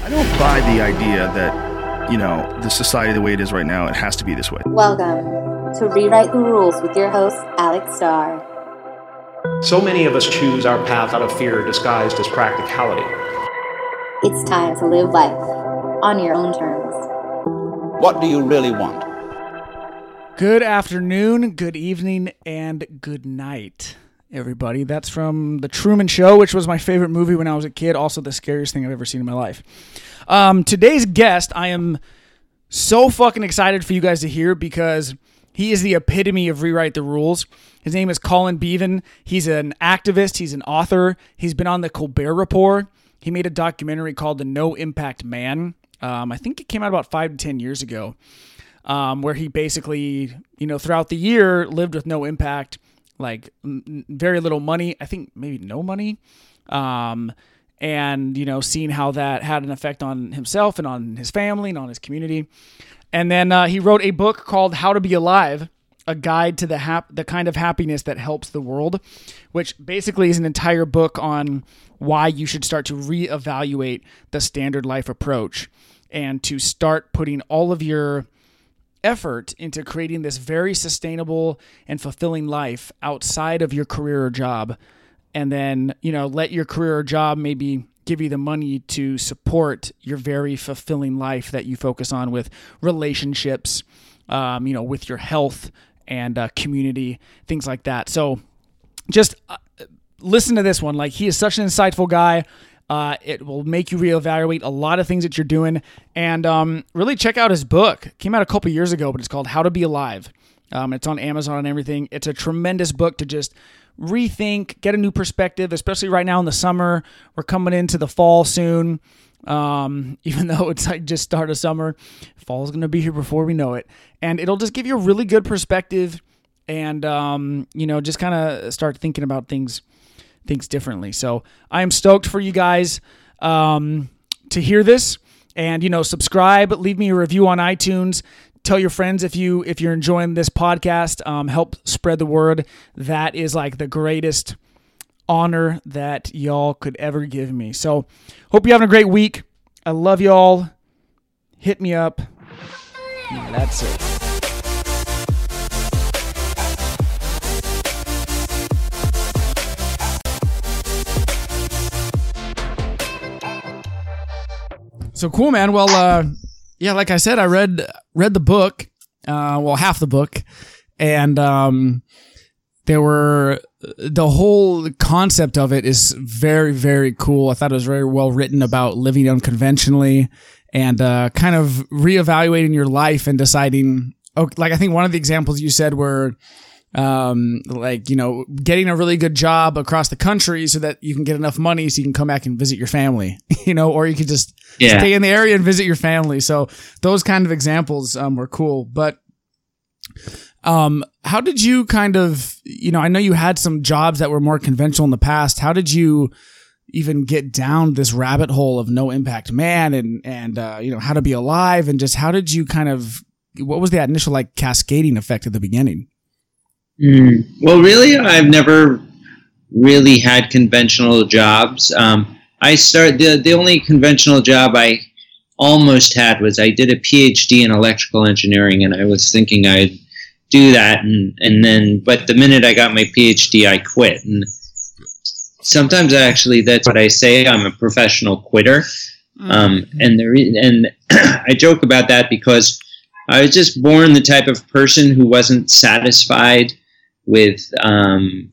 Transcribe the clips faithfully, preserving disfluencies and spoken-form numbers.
I don't buy the idea that, you know, the society the way it is right now, it has to be this way. Welcome to Rewrite the Rules with your host, Alex Starr. So many of us choose our path out of fear disguised as practicality. It's time to live life on your own terms. What do you really want? Good afternoon, good evening, and good night, everybody. That's from The Truman Show, which was my favorite movie when I was a kid. Also the scariest thing I've ever seen in my life. Um, today's guest, I am so fucking excited for you guys to hear because he is the epitome of Rewrite the Rules. His name is Colin Beavan. He's an activist. He's an author. He's been on the Colbert Report. He made a documentary called The No Impact Man. Um, I think it came out about five to ten years ago, um, where he basically, you know, throughout the year lived with no impact, like m- very little money. I think maybe no money. Um, and, you know, seeing how that had an effect on himself and on his family and on his community. And then uh, he wrote a book called How to Be Alive, a guide to the hap- the kind of happiness that helps the world, which basically is an entire book on why you should start to reevaluate the standard life approach and to start putting all of your effort into creating this very sustainable and fulfilling life outside of your career or job. And then, you know, let your career or job maybe give you the money to support your very fulfilling life that you focus on with relationships, um, you know, with your health and uh, community, things like that. So just uh, listen to this one. Like, he is such an insightful guy. Uh, it will make you reevaluate a lot of things that you're doing. And um, really check out his book. It came out a couple years ago, but it's called How to Be Alive. Um, it's on Amazon and everything. It's a tremendous book to just rethink, get a new perspective, especially right now in the summer. We're coming into the fall soon. Um, even though it's like just start of summer, fall's going to be here before we know it. And it'll just give you a really good perspective and, um, you know, just kind of start thinking about things, things differently. So I am stoked for you guys, um, to hear this and, you know, subscribe, leave me a review on iTunes. Tell your friends if you, if you're enjoying this podcast, um, help spread the word. That is like the greatest honor that y'all could ever give me. So hope you're having a great week. I love y'all. Hit me up. And that's it. So cool, man. Well, uh, yeah, like I said, I read read the book, uh, well, half the book, and um, there were the whole concept of it is very, very cool. I thought it was very well written about living unconventionally and uh, kind of reevaluating your life and deciding. Oh, like I think one of the examples you said were um, like, you know, getting a really good job across the country so that you can get enough money so you can come back and visit your family, you know, or you could just yeah. stay in the area and visit your family. So those kind of examples um, were cool. But um, how did you kind of, you know, I know you had some jobs that were more conventional in the past. How did you even get down this rabbit hole of No Impact Man and, and uh, you know, How to Be Alive? And just how did you kind of, what was that initial like cascading effect at the beginning? Mm, well, really, I've never really had conventional jobs. Um, I started, the, the only conventional job I almost had was I did a P H D in electrical engineering, and I was thinking I'd do that. And, and then, but the minute I got my P H D, I quit. And sometimes actually that's what I say. I'm a professional quitter. Um, and the re- and I joke about that because I was just born the type of person who wasn't satisfied with um,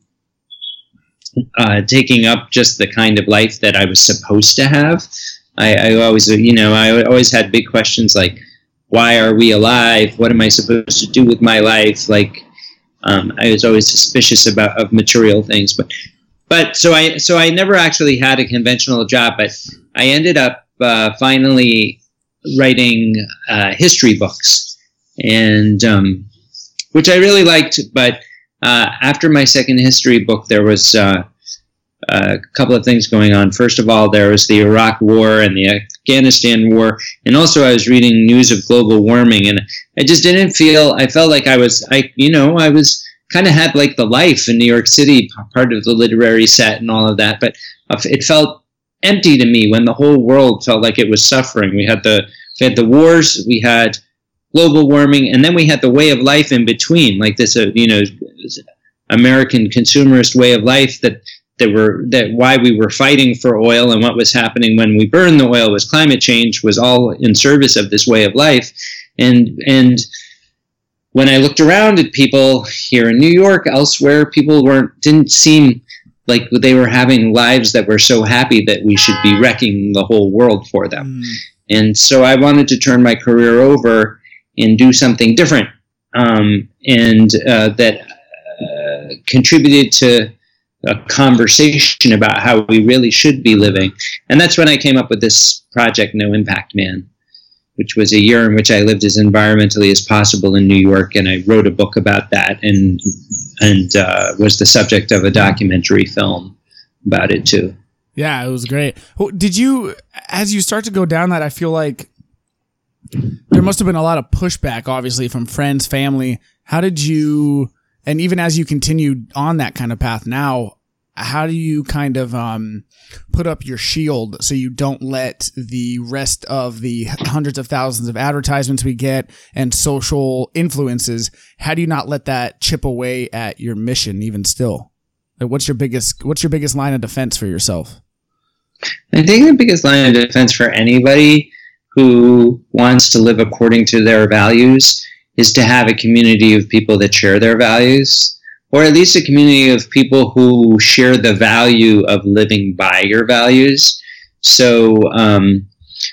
uh, taking up just the kind of life that I was supposed to have. I, I always, you know, I always had big questions like, why are we alive? What am I supposed to do with my life? Like, um, I was always suspicious about of material things. But, but so I, so I never actually had a conventional job. But I ended up uh, finally writing uh, history books, and um, which I really liked. But uh, after my second history book, there was uh, a couple of things going on. First of all, there was the Iraq War and the Afghanistan War, and also I was reading news of global warming, and I just didn't feel. I felt like I was, I you know, I was kind of had like the life in New York City, part of the literary set and all of that, but it felt empty to me when the whole world felt like it was suffering. We had the we had the wars, we had global warming, and then we had the way of life in between, like this, uh, you know, American consumerist way of life that that were that why we were fighting for oil and what was happening when we burned the oil was climate change, was all in service of this way of life. And and when I looked around at people here in New York, elsewhere, people weren't didn't seem like they were having lives that were so happy that we should be wrecking the whole world for them. Mm. And so I wanted to turn my career over and do something different, um, and uh, that uh, contributed to a conversation about how we really should be living. And that's when I came up with this project, No Impact Man, which was a year in which I lived as environmentally as possible in New York, and I wrote a book about that, and and uh, was the subject of a documentary film about it too. Yeah, it was great. Did you, as you start to go down that, I feel like there must have been a lot of pushback, obviously, from friends, family. How did you, and even as you continued on that kind of path now, how do you kind of um, put up your shield so you don't let the rest of the hundreds of thousands of advertisements we get and social influences, how do you not let that chip away at your mission even still? Like, what's your biggest, what's your biggest line of defense for yourself? I think the biggest line of defense for anybody who wants to live according to their values is to have a community of people that share their values, or at least a community of people who share the value of living by your values. So um,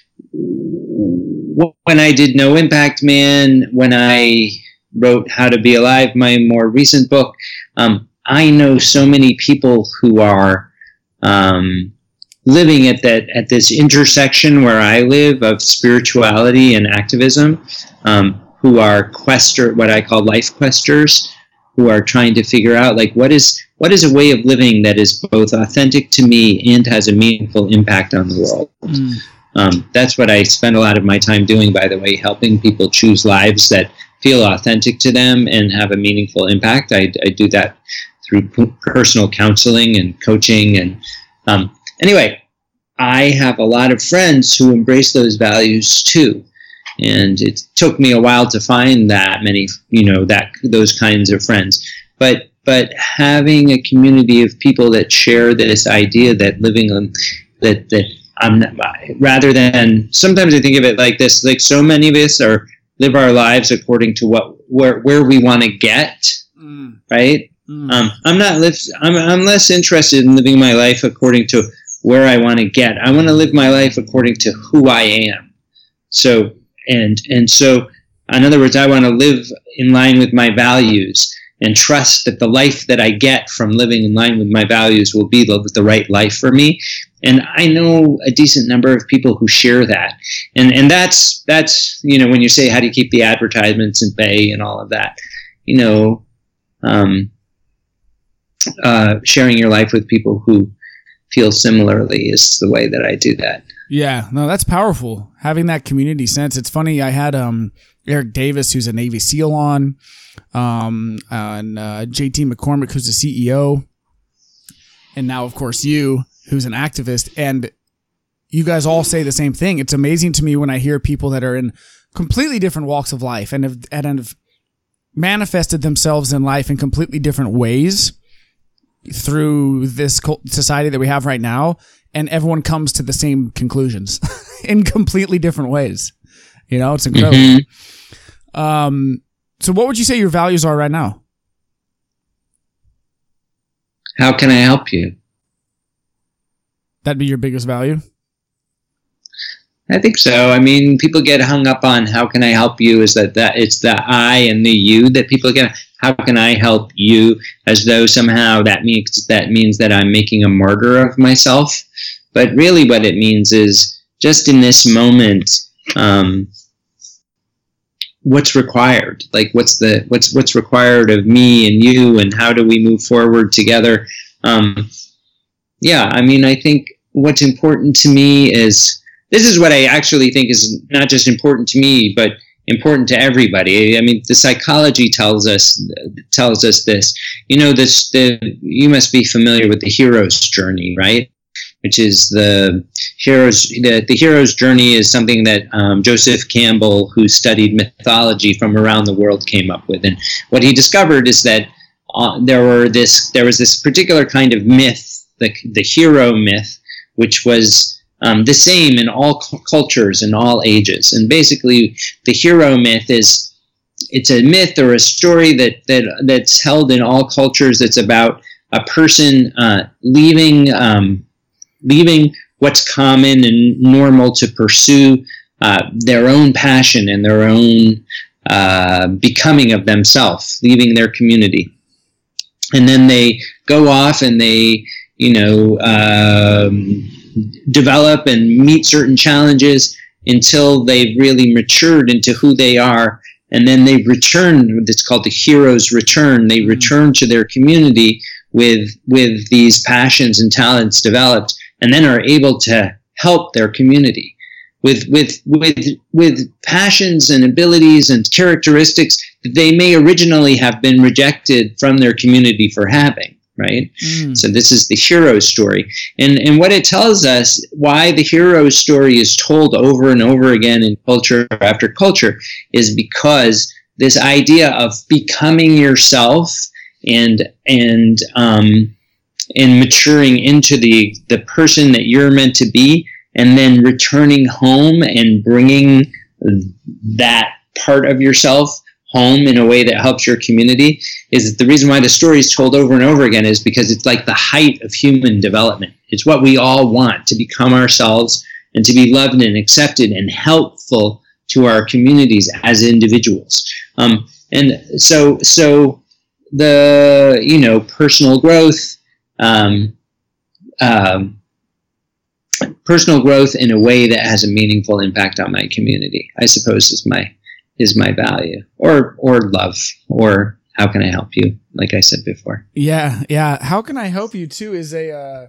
when I did No Impact Man, when I wrote How to Be Alive, my more recent book, um, I know so many people who are um, living at that at this intersection where I live of spirituality and activism, um, who are quester, what I call life questers, who are trying to figure out, like, what is what is a way of living that is both authentic to me and has a meaningful impact on the world. Mm. Um, that's what I spend a lot of my time doing, by the way, helping people choose lives that feel authentic to them and have a meaningful impact. I, I do that through personal counseling and coaching. And um, anyway, I have a lot of friends who embrace those values too. And it took me a while to find that many, you know, that those kinds of friends. But but having a community of people that share this idea that living on that that I'm not, rather than, sometimes I think of it like this, like so many of us are live our lives according to what where where we want to get, mm. right? Mm. Um, I'm not live, I'm I'm less interested in living my life according to where I want to get. I want to live my life according to who I am. So and and so, in other words, I want to live in line with my values and trust that the life that I get from living in line with my values will be the, the right life for me. And I know a decent number of people who share that. And and that's, that's you know, when you say how do you keep the advertisements in bay and all of that, you know, um, uh, sharing your life with people who feel similarly is the way that I do that. Yeah, no, that's powerful. Having that community sense. It's funny, I had um, Eric Davis, who's a Navy SEAL on, um, and uh, J T McCormick, who's a C E O, and now, of course, you, who's an activist, and you guys all say the same thing. It's amazing to me when I hear people that are in completely different walks of life and have, and have manifested themselves in life in completely different ways through this society that we have right now, and everyone comes to the same conclusions in completely different ways. You know, it's incredible. Mm-hmm. Um, so what would you say your values are right now? How can I help you? That'd be your biggest value? I think so. I mean, people get hung up on how can I help you, is that, that it's the I and the you that people get. How can I help you, as though somehow that means that means that I'm making a martyr of myself. But really what it means is just in this moment, um, what's required? Like what's the what's what's required of me and you, and how do we move forward together? Um, yeah, I mean, I think what's important to me is, this is what I actually think is not just important to me, but important to everybody. I mean, the psychology tells us tells us this. You know, this the you must be familiar with the hero's journey, right? which is the hero's the, the hero's journey is something that um, Joseph Campbell, who studied mythology from around the world, came up with. And what he discovered is that uh, there were this there was this particular kind of myth, the the hero myth, which was um, the same in all cu- cultures and all ages. And basically, the hero myth is it's a myth or a story that that that's held in all cultures. That's about a person uh, leaving um, leaving what's common and normal to pursue uh, their own passion and their own uh, becoming of themselves, leaving their community. And then they go off and they, you know, um, develop and meet certain challenges until they've really matured into who they are. And then they return, it's called the hero's return. They return to their community with with these passions and talents developed, and then are able to help their community with with with with passions and abilities and characteristics that they may originally have been rejected from their community for having, right? Mm. So this is the hero story. And and what it tells us, why the hero story is told over and over again in culture after culture, is because this idea of becoming yourself and and um and maturing into the the person that you're meant to be, and then returning home and bringing that part of yourself home in a way that helps your community, is the reason why the story is told over and over again, is because it's like the height of human development. It's what we all want, to become ourselves and to be loved and accepted and helpful to our communities as individuals. Um, and so so the, you know, personal growth, um, um, personal growth in a way that has a meaningful impact on my community, I suppose, is my is my value, or or love, or how can I help you, like I said before. Yeah, yeah. How can I help you too is a. Uh,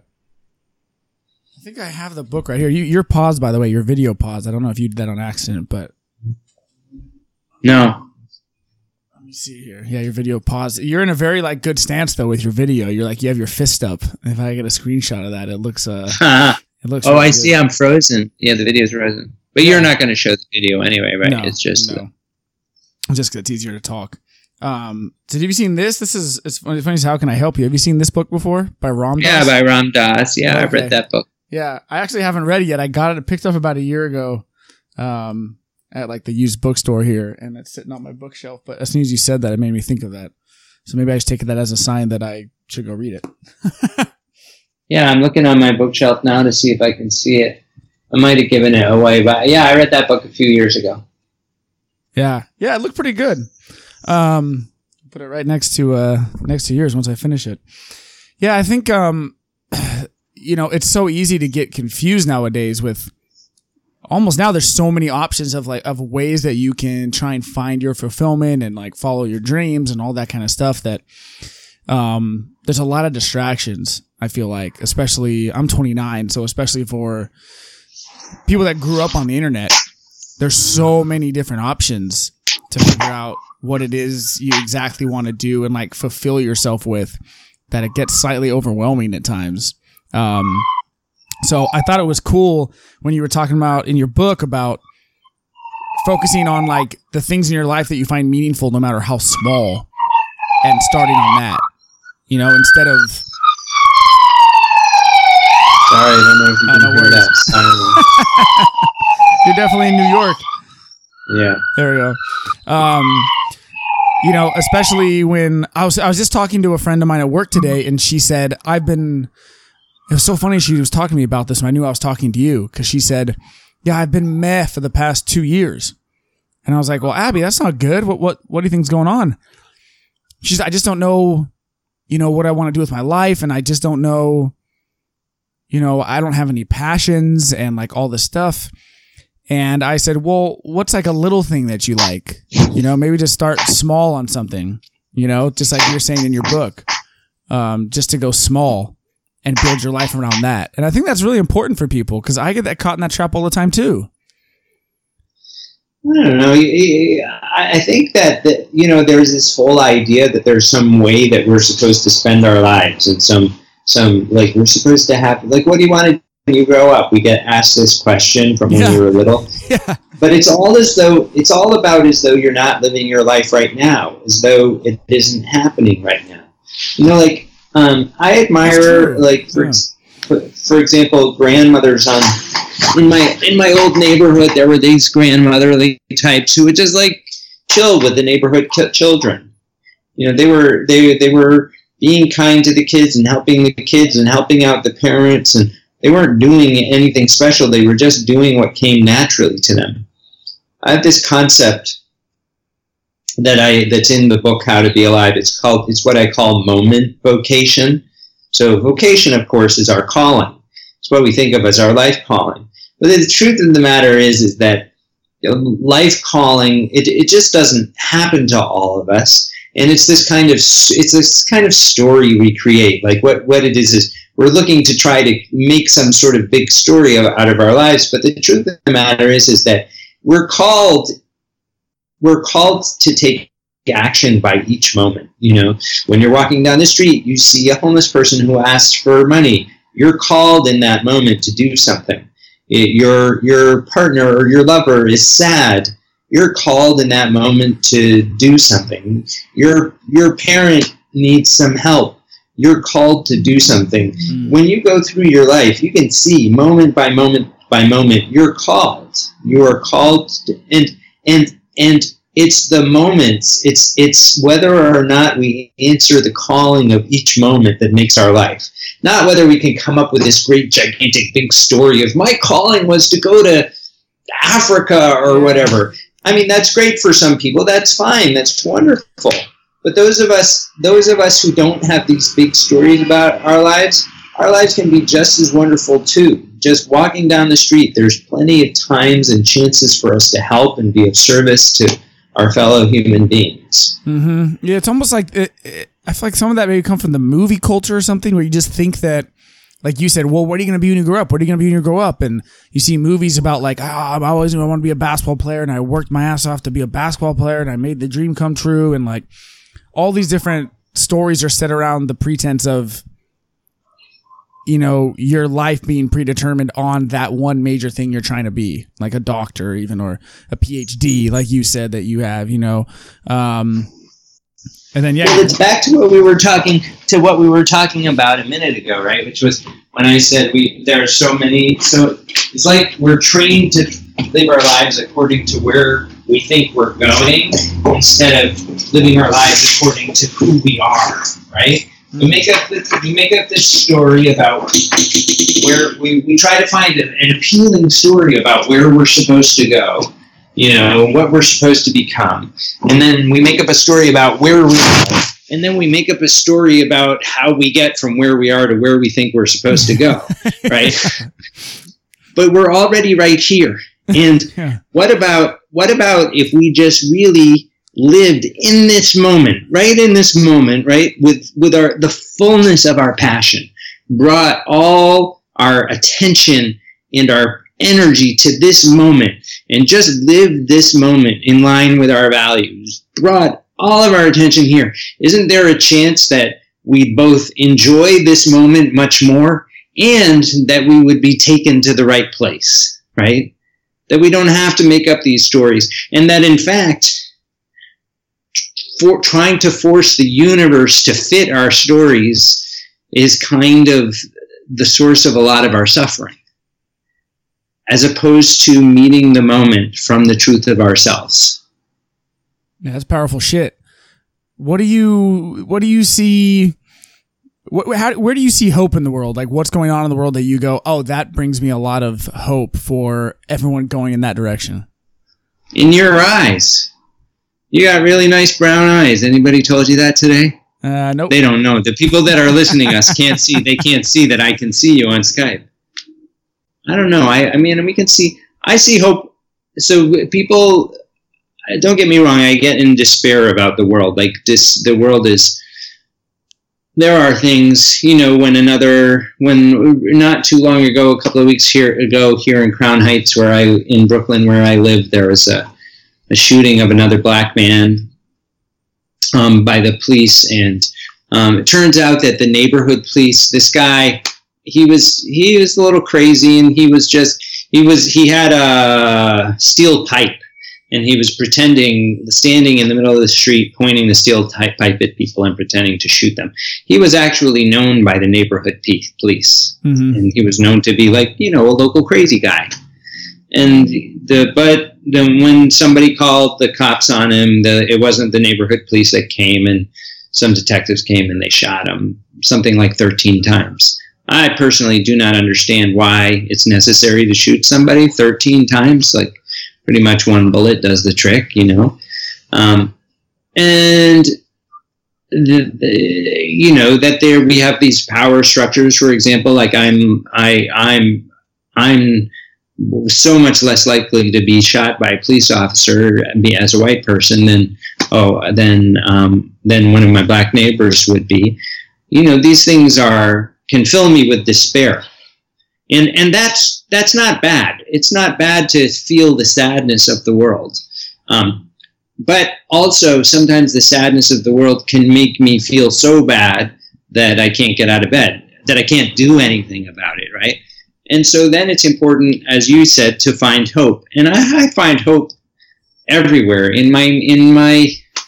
I think I have the book right here. You, you're paused, by the way. Your video paused. I don't know if you did that on accident, but no. Let me see here. Yeah, your video paused. You're in a very like good stance though with your video. You're like, you have your fist up. If I get a screenshot of that, it looks. Uh, it looks. Oh, really I good. see. I'm frozen. Yeah, the video's frozen. But yeah. You're not going to show the video anyway, right? No, it's just. No. It's just 'cause it's easier to talk. Um, so have you seen this? This is, it's funny, funny as how can I help you? Have you seen this book before by Ram Dass? Yeah, by Ram Dass. Yeah, okay. I've read that book. Yeah, I actually haven't read it yet. I got it, picked up about a year ago, um, at like the used bookstore here, and it's sitting on my bookshelf. But as soon as you said that, it made me think of that. So maybe I just take that as a sign that I should go read it. Yeah, I'm looking on my bookshelf now to see if I can see it. I might have given it away, but yeah, I read that book a few years ago. Yeah, yeah, it looked pretty good. Um, put it right next to uh next to yours once I finish it. Yeah, I think um, you know, it's so easy to get confused nowadays with almost now. There's so many options of like of ways that you can try and find your fulfillment and like follow your dreams and all that kind of stuff. That um, there's a lot of distractions. I feel like, especially I'm twenty-nine, so especially for people that grew up on the internet. There's so many different options to figure out what it is you exactly want to do and like fulfill yourself with, that it gets slightly overwhelming at times. Um, so I thought it was cool when you were talking about in your book about focusing on like the things in your life that you find meaningful, no matter how small, and starting on that, you know, instead of. Sorry, I don't know if you can uh, no hear that silence. You're definitely in New York. Yeah. There we go. Um, you know, especially when I was, I was just talking to a friend of mine at work today, and she said, I've been, it was so funny. She was talking to me about this, and I knew I was talking to you, because she said, yeah, I've been meh for the past two years. And I was like, well, Abby, that's not good. What, what, what do you think's going on? She's, I just don't know, you know, what I want to do with my life. And I just don't know, you know, I don't have any passions and like all this stuff. And I said, well, what's like a little thing that you like? You know, maybe just start small on something, you know, just like you're saying in your book, um, just to go small and build your life around that. And I think that's really important for people, because I get that caught in that trap all the time too. I don't know. I think that, that, you know, there's this whole idea that there's some way that we're supposed to spend our lives, and some some, like, we're supposed to have, like, what do you want to do when you grow up? We get asked this question from when Yeah. we were little. Yeah. But it's all as though, it's all about as though you're not living your life right now, as though it isn't happening right now. You know, like, um, I admire, like, for, Yeah. for, for example, grandmothers on, in my, in my old neighborhood, there were these grandmotherly types who would just, like, chill with the neighborhood ch- children. You know, they were, they, they were being kind to the kids and helping the kids and helping out the parents, and they weren't doing anything special. They were just doing what came naturally to them. I have this concept that I that's in the book How to Be Alive. It's called it's what I call moment vocation. So vocation, of course, is our calling. It's what we think of as our life calling. But the truth of the matter is, is that, you know, life calling, it it just doesn't happen to all of us. And it's this kind of it's this kind of story we create. Like what, what it is is we're looking to try to make some sort of big story of, out of our lives. But the truth of the matter is, is that we're called we're called to take action by each moment. You know, when you're walking down the street, you see a homeless person who asks for money. You're called in that moment to do something. It, your your partner or your lover is sad. You're called in that moment to do something. Your your parent needs some help. You're called to do something. Mm. When you go through your life, you can see moment by moment by moment, you're called. You are called, to, and and and it's the moments. It's it's whether or not we answer the calling of each moment that makes our life. Not whether we can come up with this great, gigantic, big story of my calling was to go to Africa or whatever. I mean, that's great for some people. That's fine. That's wonderful. But those of us, those of us who don't have these big stories about our lives, our lives can be just as wonderful too. Just walking down the street, there's plenty of times and chances for us to help and be of service to our fellow human beings. Mm-hmm. Yeah, it's almost like it, it, I feel like some of that maybe come from the movie culture or something, where you just think that, like you said, well, what are you going to be when you grow up? What are you going to be when you grow up? And you see movies about like, ah, oh, I always I want to be a basketball player, and I worked my ass off to be a basketball player, and I made the dream come true, and like all these different stories are set around the pretense of, you know, your life being predetermined on that one major thing you're trying to be, like a doctor even, or a P H D, like you said that you have, you know. Um, and then, yeah. Well, it's back to what we were talking to what we were talking about a minute ago, right? Which was when I said we there are so many. So it's like we're trained to live our lives according to where we think we're going, instead of living our lives according to who we are, right? We make up this, we make up this story about where we, we try to find an, an appealing story about where we're supposed to go, you know, what we're supposed to become. And then we make up a story about where we are. And then we make up a story about how we get from where we are to where we think we're supposed to go, right? But we're already right here. And Yeah. what about what about if we just really lived in this moment, right in this moment, right, with with our the fullness of our passion, brought all our attention and our energy to this moment, and just lived this moment in line with our values, brought all of our attention here. Isn't there a chance that we'd both enjoy this moment much more, and that we would be taken to the right place, right? That we don't have to make up these stories, and that in fact, for trying to force the universe to fit our stories is kind of the source of a lot of our suffering, as opposed to meeting the moment from the truth of ourselves. Yeah, that's powerful shit. What do you what do you see? What, how, where do you see hope in the world? Like, what's going on in the world that you go, oh, that brings me a lot of hope for everyone going in that direction? In your eyes. You got really nice brown eyes. Anybody told you that today? Uh, nope. They don't know. The people that are listening us can't see. They can't see that I can see you on Skype. I don't know. I, I mean, we can see. I see hope. So people, don't get me wrong. I get in despair about the world. Like this, the world is. There are things, you know, when another, when not too long ago, a couple of weeks here ago, here in Crown Heights, where I in Brooklyn, where I live, there was a. a shooting of another black man um, by the police, and Um, it turns out that the neighborhood police, this guy, he was he was a little crazy, and he was just he was he had a steel pipe, and he was pretending, standing in the middle of the street, pointing the steel pipe at people and pretending to shoot them. He was actually known by the neighborhood police, mm-hmm. and he was known to be like, you know, a local crazy guy. And the but then when somebody called the cops on him, the, it wasn't the neighborhood police that came, and some detectives came and they shot him something like thirteen times. I personally do not understand why it's necessary to shoot somebody thirteen times. Like, pretty much one bullet does the trick, you know. Um, and the, the, you know that there we have these power structures. For example, like I'm I I'm I'm so much less likely to be shot by a police officer as a white person than oh than um, than one of my black neighbors would be. You know, these things are can fill me with despair, and and that's that's not bad. It's not bad to feel the sadness of the world, um, but also sometimes the sadness of the world can make me feel so bad that I can't get out of bed, that I can't do anything about it, right? And so then it's important, as you said, to find hope. And I, I find hope everywhere in my in my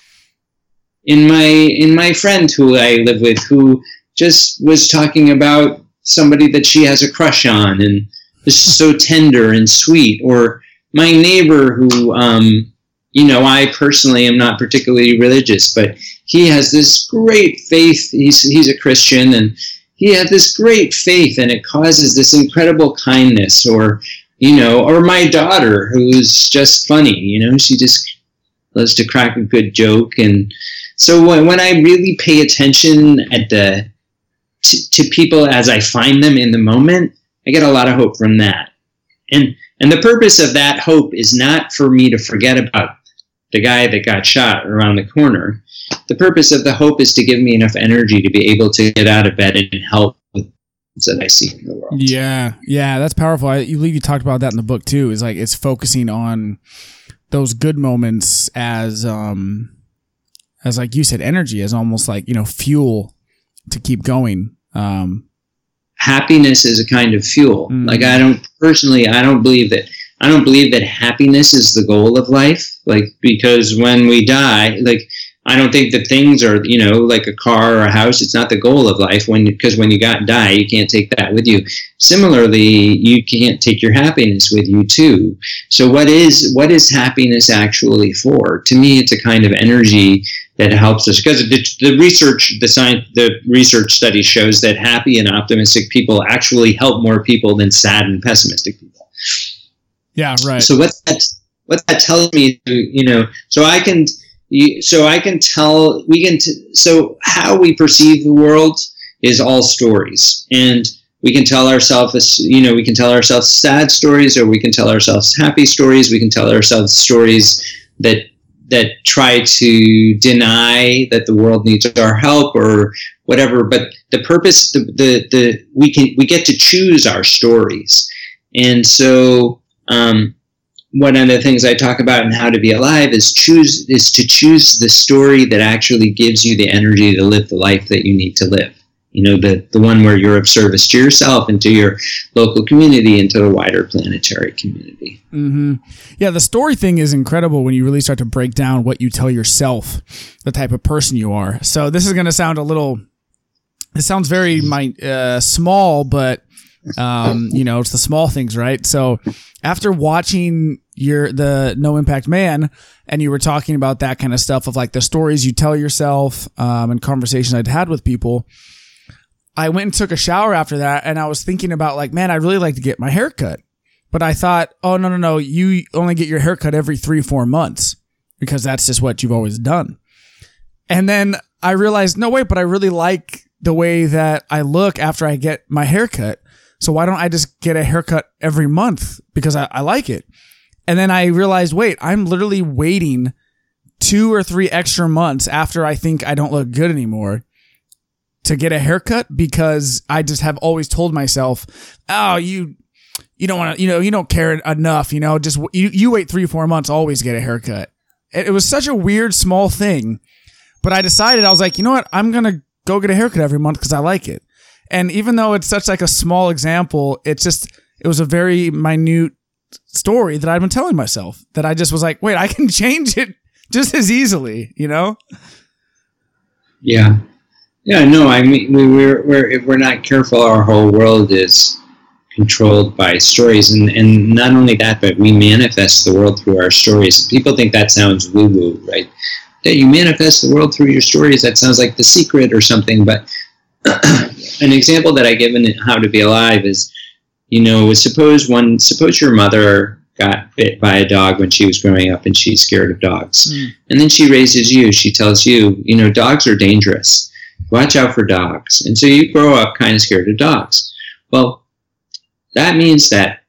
in my in my friend who I live with, who just was talking about somebody that she has a crush on, and is so tender and sweet. Or my neighbor who, um, you know, I personally am not particularly religious, but he has this great faith. He's he's a Christian, and he had this great faith, and it causes this incredible kindness. Or, you know, or my daughter, who's just funny, you know, she just loves to crack a good joke. And so when, when I really pay attention at the to, to people as I find them in the moment, I get a lot of hope from that. And and the purpose of that hope is not for me to forget about the guy that got shot around the corner. The purpose of the hope is to give me enough energy to be able to get out of bed and help with that I see in the world. Yeah, yeah, that's powerful. I you believe you talked about that in the book too. Is like it's focusing on those good moments as um as like you said, energy, as almost like, you know, fuel to keep going. Um, happiness is a kind of fuel. Mm. Like I don't personally, I don't believe that. I don't believe that happiness is the goal of life. Like, because when we die, like, I don't think that things are, you know, like a car or a house. It's not the goal of life. When because when you got die, you can't take that with you. Similarly, you can't take your happiness with you too. So what is what is happiness actually for? To me, it's a kind of energy that helps us, because the, the research, the science, the research study shows that happy and optimistic people actually help more people than sad and pessimistic people. Yeah, right. So what that what that tells me, you know, so I can. So I can tell, we can, t- so how we perceive the world is all stories. And we can tell ourselves, you know, we can tell ourselves sad stories, or we can tell ourselves happy stories. We can tell ourselves stories that, that try to deny that the world needs our help or whatever. But the purpose, the, the, the we can, we get to choose our stories. And so, um, one of the things I talk about in How to Be Alive is choose is to choose the story that actually gives you the energy to live the life that you need to live. You know, the, the one where you're of service to yourself and to your local community and to the wider planetary community. Mm-hmm. Yeah, the story thing is incredible when you really start to break down what you tell yourself, the type of person you are. So this is going to sound a little, it sounds very my, uh, small, but um, you know, it's the small things, right? So after watching your the No Impact Man, and you were talking about that kind of stuff of like the stories you tell yourself, um, and conversations I'd had with people, I went and took a shower after that, and I was thinking about like, man, I'd really like to get my hair cut. But I thought, oh, no, no, no, you only get your hair cut every three, four months because that's just what you've always done. And then I realized, no, wait, but I really like the way that I look after I get my hair cut. So why don't I just get a haircut every month because I, I like it? And then I realized, wait, I'm literally waiting two or three extra months after I think I don't look good anymore to get a haircut because I just have always told myself, oh, you you don't want to, you know, you don't care enough, you know, just you, you wait three, four months, always get a haircut. It, it was such a weird, small thing. But I decided, I was like, you know what? I'm going to go get a haircut every month because I like it. And even though it's such like a small example, it's just, it was a very minute story that I'd been telling myself that I just was like, wait, I can change it just as easily, you know? Yeah. Yeah, no, I mean, we, we're, we're, if we're not careful, our whole world is controlled by stories. And, and not only that, but we manifest the world through our stories. People think that sounds woo-woo, right? That you manifest the world through your stories, that sounds like The Secret or something. But an example that I give in How to Be Alive is, you know, suppose one, suppose your mother got bit by a dog when she was growing up and she's scared of dogs. Mm. And then she raises you, she tells you, you know, dogs are dangerous. Watch out for dogs. And so you grow up kind of scared of dogs. Well, that means that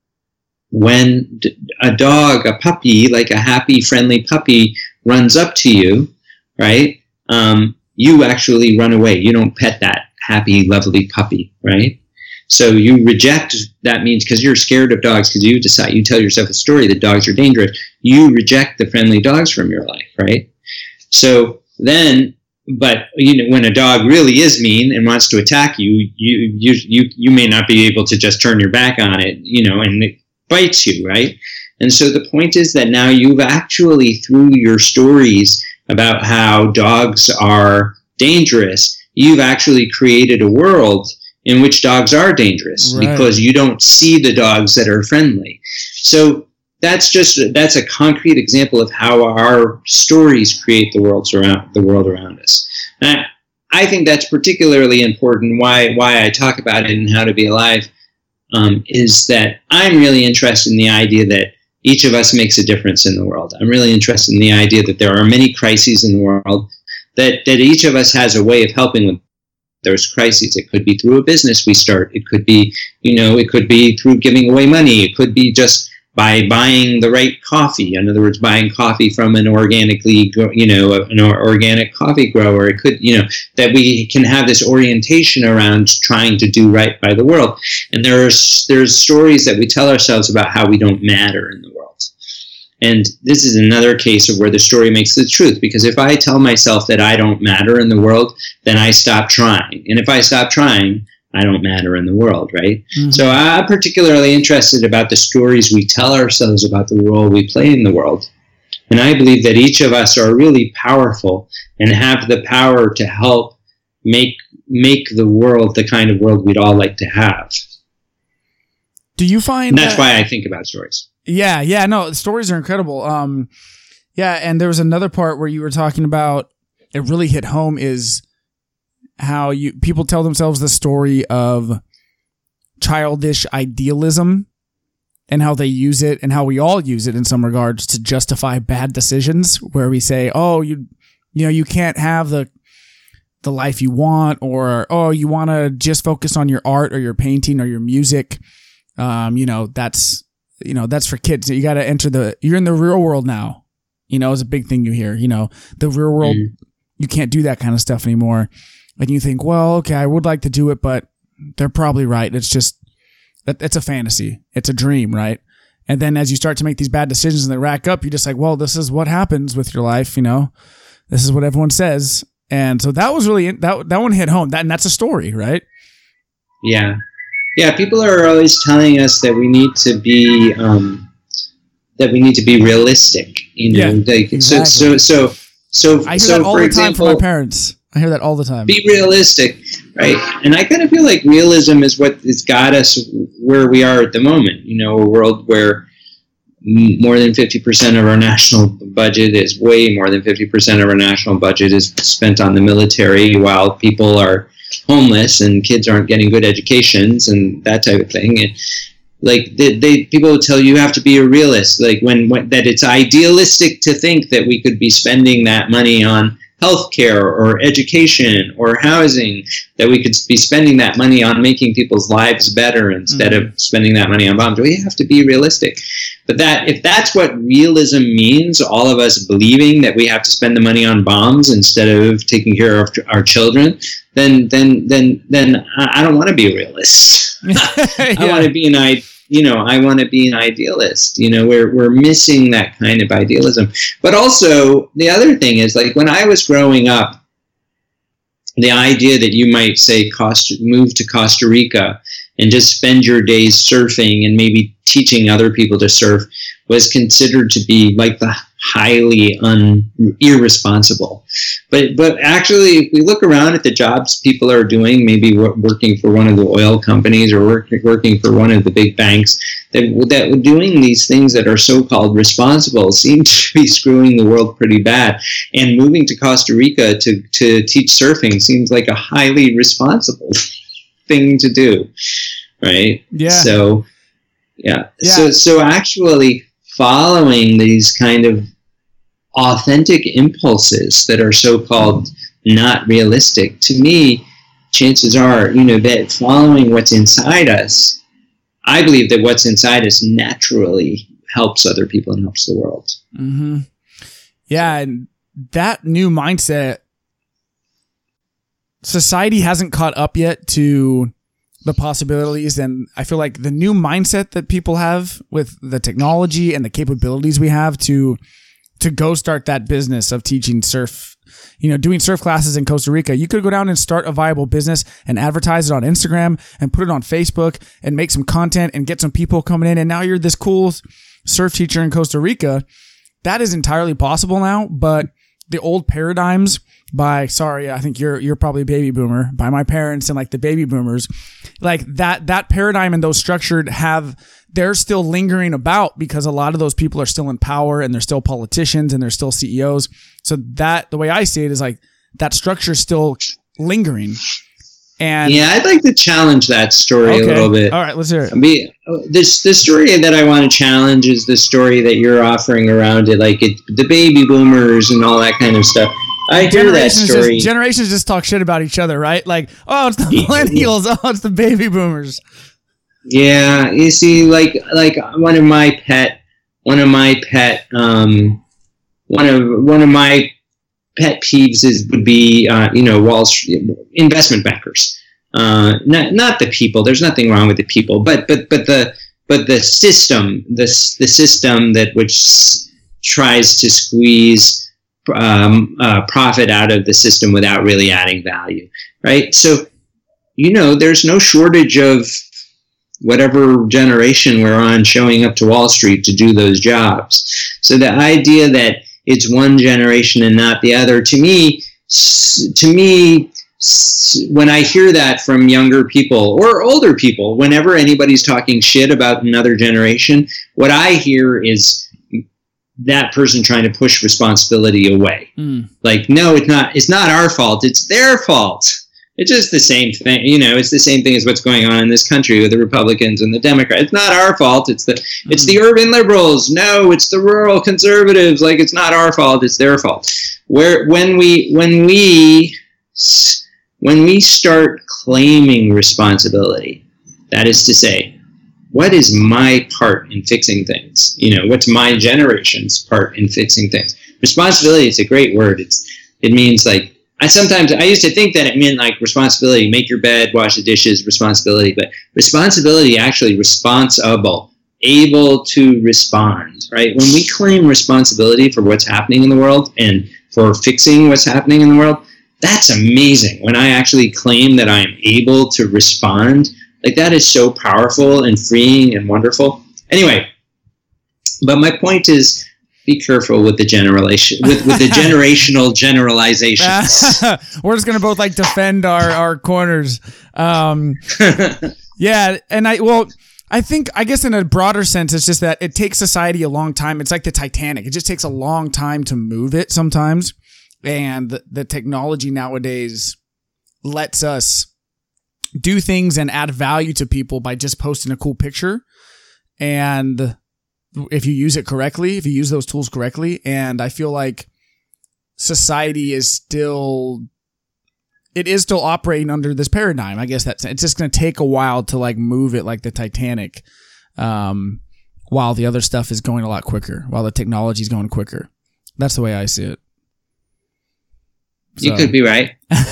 when a dog, a puppy, like a happy, friendly puppy runs up to you, right, um, you actually run away. You don't pet that happy, lovely puppy, right? So you reject, that means because you're scared of dogs, because you decide, you tell yourself a story that dogs are dangerous, you reject the friendly dogs from your life, right? So then, but you know, when a dog really is mean and wants to attack you, you you you you may not be able to just turn your back on it, you know, and it bites you, right? And so the point is that now you've actually, through your stories about how dogs are dangerous, you've actually created a world in which dogs are dangerous, right, because you don't see the dogs that are friendly. So that's just, that's a concrete example of how our stories create the world around the world around us. And I, I think that's particularly important. Why why I talk about it in How to Be Alive um, is that I'm really interested in the idea that each of us makes a difference in the world. I'm really interested in the idea that there are many crises in the world, that that each of us has a way of helping with those crises. It could be through a business we start. It could be, you know, it could be through giving away money. It could be just by buying the right coffee. In other words, buying coffee from an organically, you know, an organic coffee grower. It could, you know, that we can have this orientation around trying to do right by the world. And there's there's stories that we tell ourselves about how we don't matter in the world. And this is another case of where the story makes the truth, because if I tell myself that I don't matter in the world, then I stop trying. And if I stop trying, I don't matter in the world, right? Mm-hmm. So I'm particularly interested about the stories we tell ourselves about the role we play in the world. And I believe that each of us are really powerful and have the power to help make make the world the kind of world we'd all like to have. Do you find and that's that- why I think about stories. Yeah, yeah, no, the stories are incredible. Um, yeah, and there was another part where you were talking about, it really hit home, is how you people tell themselves the story of childish idealism and how they use it, and how we all use it in some regards to justify bad decisions, where we say, oh, you you know, you can't have the the life you want, or oh, you want to just focus on your art or your painting or your music. Um, you know, that's you know, that's for kids. You got to enter the, you're in the real world now, you know, is a big thing you hear, you know, the real world, mm. you can't do that kind of stuff anymore. And you think, well, okay, I would like to do it, but they're probably right. It's just, it's a fantasy. It's a dream, right? And then as you start to make these bad decisions and they rack up, you're just like, well, this is what happens with your life, you know, this is what everyone says. And so that was really, that, that one hit home. That, and that's a story, right? Yeah. Yeah, people are always telling us that we need to be um, that we need to be realistic. You know, yeah, like, exactly. so so so so. I hear so that all for the example, time from my parents. I hear that all the time. Be realistic, right? And I kind of feel like realism is what has got us where we are at the moment. You know, a world where more than fifty percent of our national budget is way more than fifty percent of our national budget is spent on the military, while people are homeless and kids aren't getting good educations and that type of thing. And like they, they people will tell you you have to be a realist, like when, when that it's idealistic to think that we could be spending that money on healthcare or education or housing, that we could be spending that money on making people's lives better instead mm-hmm. of spending that money on bombs. We have to be realistic. But that if that's what realism means, all of us believing that we have to spend the money on bombs instead of taking care of our children, then then then then I don't want to be a realist. yeah. I want to be an I you know I want to be an idealist. You know, we're we're missing that kind of idealism. But also the other thing is, like when I was growing up, the idea that you might say Costa, move to Costa Rica and just spend your days surfing and maybe teaching other people to surf was considered to be like the highly un, irresponsible. But but actually, if we look around at the jobs people are doing, maybe working for one of the oil companies or work, working for one of the big banks, that that doing these things that are so-called responsible seem to be screwing the world pretty bad. And moving to Costa Rica to, to teach surfing seems like a highly responsible thing to do, right? Yeah. So, yeah. yeah. So, so actually following these kind of authentic impulses that are so-called not realistic, to me, chances are, you know, that following what's inside us, I believe that what's inside us naturally helps other people and helps the world. Mm-hmm. Yeah, and that new mindset, society hasn't caught up yet to the possibilities, and I feel like the new mindset that people have with the technology and the capabilities we have to to go start that business of teaching surf, you know, doing surf classes in Costa Rica. You could go down and start a viable business and advertise it on Instagram and put it on Facebook and make some content and get some people coming in. And now you're this cool surf teacher in Costa Rica. That is entirely possible now, but the old paradigms by, sorry, I think you're you're probably a baby boomer, by my parents and like the baby boomers, like that that paradigm and those structured have, they're still lingering about because a lot of those people are still in power and they're still politicians and they're still C E Os. So that, the way I see it is like that structure is still lingering. And yeah, I'd like to challenge that story okay. a little bit. All right, let's hear it. I mean, this the story that I want to challenge is the story that you're offering around it, like it, the baby boomers and all that kind of stuff. I hear that story. Just, generations just talk shit about each other, right? Like, oh, it's the millennials. Oh, it's the baby boomers. Yeah, you see, like, like one of my pet, one of my pet, um, one of one of my pet peeves is would be, uh, you know, Wall Street investment bankers. Uh, not not the people. There's nothing wrong with the people, but but but the but the system, the the system that which tries to squeeze um, uh, profit out of the system without really adding value, right? So, you know, there's no shortage of whatever generation we're on showing up to Wall Street to do those jobs. So the idea that it's one generation and not the other, to me, to me, when I hear that from younger people or older people, whenever anybody's talking shit about another generation, what I hear is that person trying to push responsibility away. Mm. Like, no, it's not, it's not our fault. It's their fault. It's just the same thing. You know, it's the same thing as what's going on in this country with the Republicans and the Democrats. It's not our fault. It's the, mm. it's the urban liberals. No, it's the rural conservatives. Like, it's not our fault. It's their fault. Where, when we, when we, when we start claiming responsibility, that is to say, what is my part in fixing things? You know, what's my generation's part in fixing things? Responsibility is a great word. It's, it means like, I sometimes, I used to think that it meant like responsibility, make your bed, wash the dishes, responsibility, but responsibility actually responsible, able to respond, right? When we claim responsibility for what's happening in the world and for fixing what's happening in the world, that's amazing. When I actually claim that I am able to respond, like that is so powerful and freeing and wonderful. Anyway, but my point is, be careful with the generalization, with, with the generational generalizations. We're just gonna both like defend our our corners. Um, yeah, and I well, I think I guess in a broader sense, it's just that it takes society a long time. It's like the Titanic; it just takes a long time to move it sometimes, and the, the technology nowadays lets us do things and add value to people by just posting a cool picture. And if you use it correctly, if you use those tools correctly, and I feel like society is still, it is still operating under this paradigm. I guess that's, it's just going to take a while to like move it like the Titanic, um, while the other stuff is going a lot quicker, while the technology is going quicker. That's the way I see it. So. You could be right.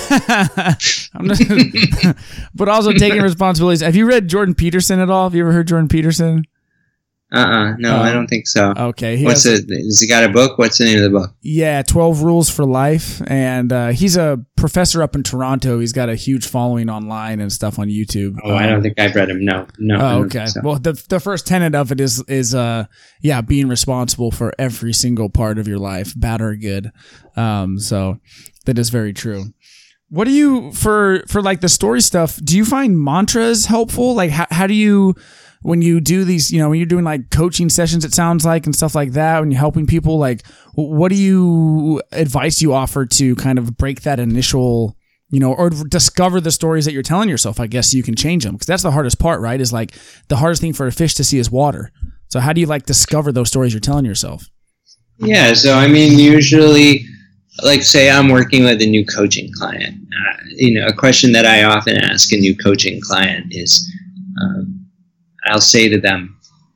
I'm not, but also taking responsibilities. Have you read Jordan Peterson at all? Have you ever heard Jordan Peterson? Uh-uh. No, Uh, I don't think so. Okay. He What's has, it? Has he got a book? What's the name of the book? Yeah, twelve Rules for Life. And uh, he's a professor up in Toronto. He's got a huge following online and stuff on YouTube. Oh, I don't think I've read him. No, no. I Oh, don't okay. think so. Well, the the first tenet of it is is uh yeah, being responsible for every single part of your life, bad or good. Um, so that is very true. What do you for for like the story stuff? Do you find mantras helpful? Like, how how do you when you do these? You know, when you're doing like coaching sessions, it sounds like and stuff like that. When you're helping people, like, what do you advice you offer to kind of break that initial, you know, or discover the stories that you're telling yourself? I guess you can change them because that's the hardest part, right? Is like the hardest thing for a fish to see is water. So how do you like discover those stories you're telling yourself? Yeah. So I mean, usually, like say I'm working with a new coaching client. Uh, you know, a question that I often ask a new coaching client is, um, I'll say to them,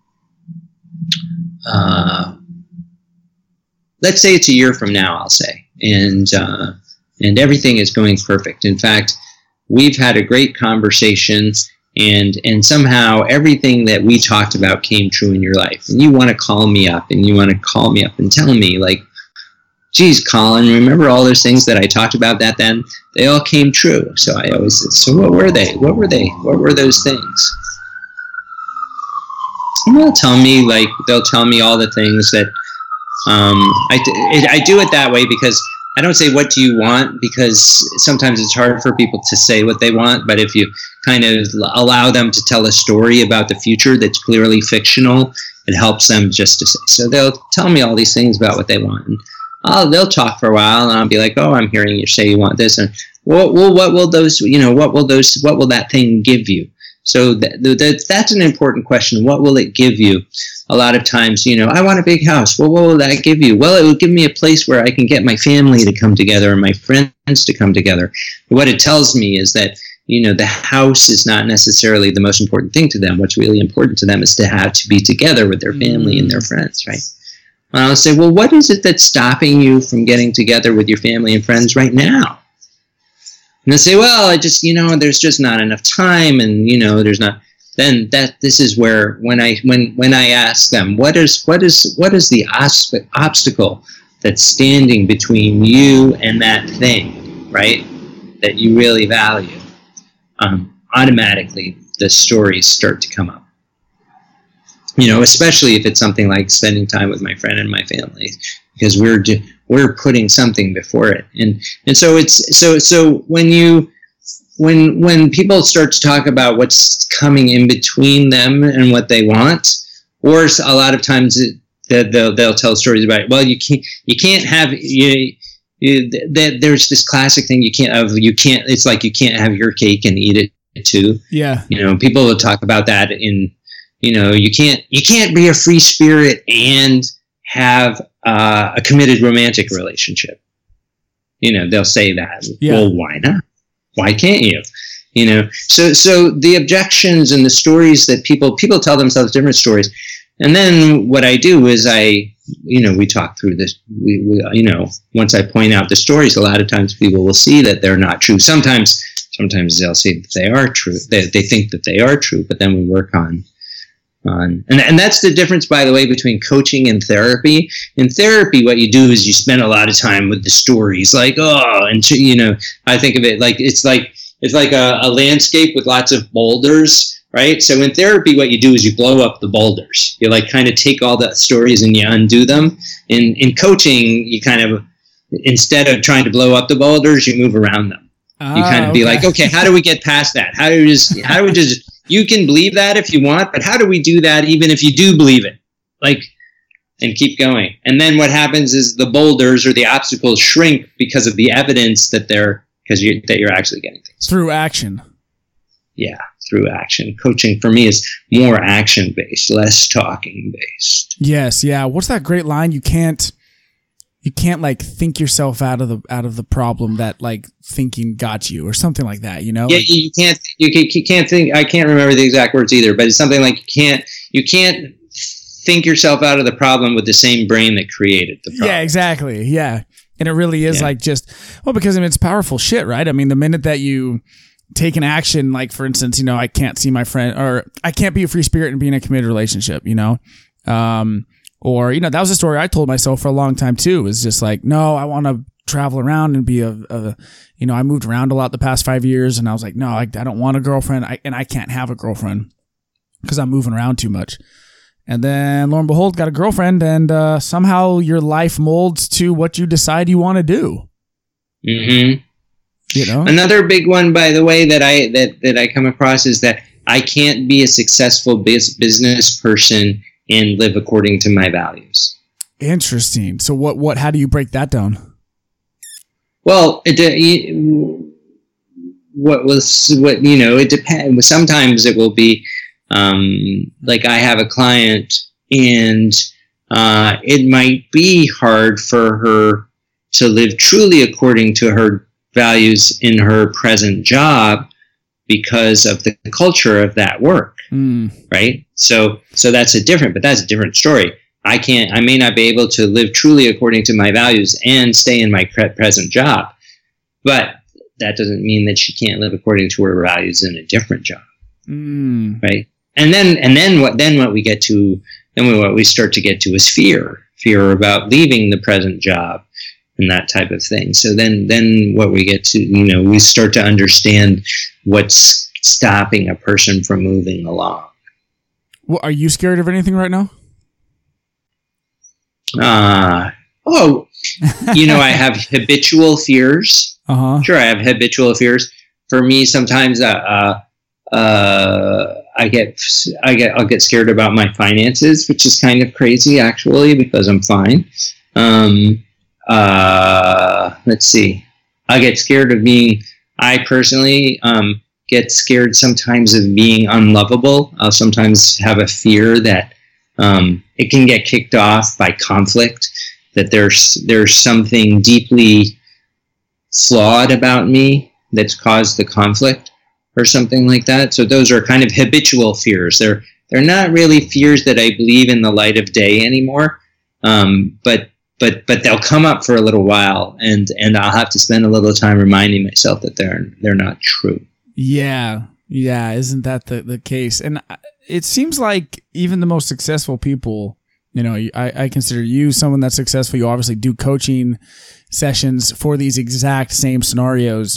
uh, let's say it's a year from now, I'll say, and uh, and everything is going perfect. In fact, we've had a great conversation, and and somehow everything that we talked about came true in your life. And you want to call me up, and you want to call me up and tell me, like, geez, Colin, remember all those things that I talked about that then? They all came true. So I always said, so what were they? What were they? What were those things? And they'll tell me, like, they'll tell me all the things that, um, I, it, I do it that way because I don't say, what do you want? Because sometimes it's hard for people to say what they want. But if you kind of allow them to tell a story about the future that's clearly fictional, it helps them just to say. So they'll tell me all these things about what they want. And I'll, they'll talk for a while, and I'll be like, oh, I'm hearing you say you want this. And well, well, what will those, you know, what will those, what will that thing give you? So th- th- that's an important question. What will it give you? A lot of times, you know, I want a big house. Well, what will that give you? Well, it will give me a place where I can get my family to come together and my friends to come together. What it tells me is that, you know, the house is not necessarily the most important thing to them. What's really important to them is to have to be together with their family mm. and their friends, right? And I'll say, well, what is it that's stopping you from getting together with your family and friends right now? And they'll say, well, I just, you know, there's just not enough time, and, you know, there's not. Then that this is where when I when when I ask them, what is what is what is the osp- obstacle that's standing between you and that thing, right? That you really value. Um, automatically, the stories start to come up. You know, especially if it's something like spending time with my friend and my family, because we're do, we're putting something before it, and and so it's so so when you when when people start to talk about what's coming in between them and what they want, or a lot of times it, they'll they'll tell stories about, well, you can't you can't have you. you that there's this classic thing you can't have you can't it's like you can't have your cake and eat it too. Yeah, you know, people will talk about that in. You know, you can't you can't be a free spirit and have uh, a committed romantic relationship. You know, they'll say that. Yeah. Well, why not? Why can't you? You know, so so the objections and the stories that people people tell themselves different stories, and then what I do is I, you know, we talk through this. We, we you know, once I point out the stories, a lot of times people will see that they're not true. Sometimes sometimes they'll say that they are true. They they think that they are true, but then we work on. On. And, and that's the difference, by the way, between coaching and therapy. In therapy, what you do is you spend a lot of time with the stories, like, oh, and, you know, I think of it like it's like it's like a, a landscape with lots of boulders, right? So in therapy, what you do is you blow up the boulders. You like kind of take all the stories and you undo them. In in coaching, you kind of, instead of trying to blow up the boulders, you move around them. You kind of be like, okay, how do we get past that? How do we just, how do we just, you can believe that if you want, but how do we do that even if you do believe it? Like, and keep going. And then what happens is the boulders or the obstacles shrink because of the evidence that they're, because you that you're actually getting things. Through action. Yeah, through action. Coaching for me is more action based, less talking based. Yes, yeah. What's that great line? You can't You can't like think yourself out of the out of the problem that like thinking got you, or something like that. You know? Yeah, like, you can't you can't, you can't think. I can't remember the exact words either, but it's something like you can't you can't think yourself out of the problem with the same brain that created the problem. Yeah, exactly. Yeah, and it really is yeah. like just well because I mean, it's powerful shit, right? I mean, the minute that you take an action, like for instance, you know, I can't see my friend, or I can't be a free spirit and be in a committed relationship, you know, um, or you know, that was a story I told myself for a long time too. Is just like, no, I want to travel around and be a, a, you know, I moved around a lot the past five years, and I was like, no, I, I don't want a girlfriend, I, and I can't have a girlfriend because I'm moving around too much. And then lo and behold, got a girlfriend, and uh, somehow your life molds to what you decide you want to do. Mm-hmm. You know, another big one, by the way, that I that, that I come across is that I can't be a successful biz- business person and live according to my values. Interesting. So what what how do you break that down? Well, it, uh, what was what you know it depends. Sometimes it will be um, like I have a client, and uh, it might be hard for her to live truly according to her values in her present job because of the culture of that work, mm. right? So, so that's a different, but that's a different story. I can't, I may not be able to live truly according to my values and stay in my pre- present job, but that doesn't mean that she can't live according to her values in a different job, mm. right? And then, and then what? Then what we get to, then we, what we start to get to is fear, fear about leaving the present job. And that type of thing. So then, then what we get to, you know, we start to understand what's stopping a person from moving along. Well, are you scared of anything right now? Uh, oh, you know, I have habitual fears. Uh-huh. Sure, I have habitual fears. For me, sometimes, uh, uh, uh, I get, I get, I'll get scared about my finances, which is kind of crazy, actually, because I'm fine. Um, Uh, let's see. I get scared of being, I personally, um, get scared sometimes of being unlovable. I'll sometimes have a fear that, um, it can get kicked off by conflict, that there's, there's something deeply flawed about me that's caused the conflict or something like that. So those are kind of habitual fears. They're, they're not really fears that I believe in the light of day anymore. Um, but But but they'll come up for a little while, and, and I'll have to spend a little time reminding myself that they're they're not true. Yeah, yeah, isn't that the, the case? And it seems like even the most successful people, you know, I, I consider you someone that's successful. You obviously do coaching sessions for these exact same scenarios.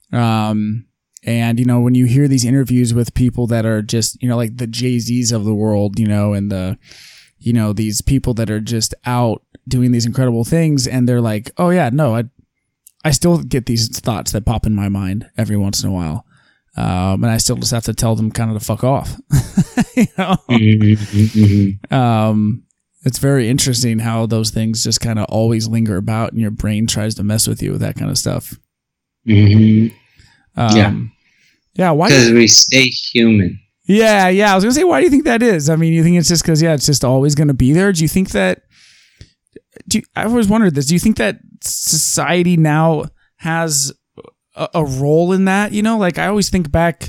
Um, and, you know, when you hear these interviews with people that are just, you know, like the Jay-Z's of the world, you know, and the, you know, these people that are just out doing these incredible things, and they're like, oh yeah, no, I, I still get these thoughts that pop in my mind every once in a while. Um, and I still just have to tell them kind of to fuck off. you know? Mm-hmm. Um, it's very interesting how those things just kind of always linger about, and your brain tries to mess with you with that kind of stuff. Mm-hmm. Um, yeah. Yeah. Why? Because we stay human. Yeah. Yeah. I was going to say, why do you think that is? I mean, you think it's just because, yeah, it's just always going to be there. Do you think that, do you, I've always wondered this. Do you think that society now has a, a role in that? You know, like I always think back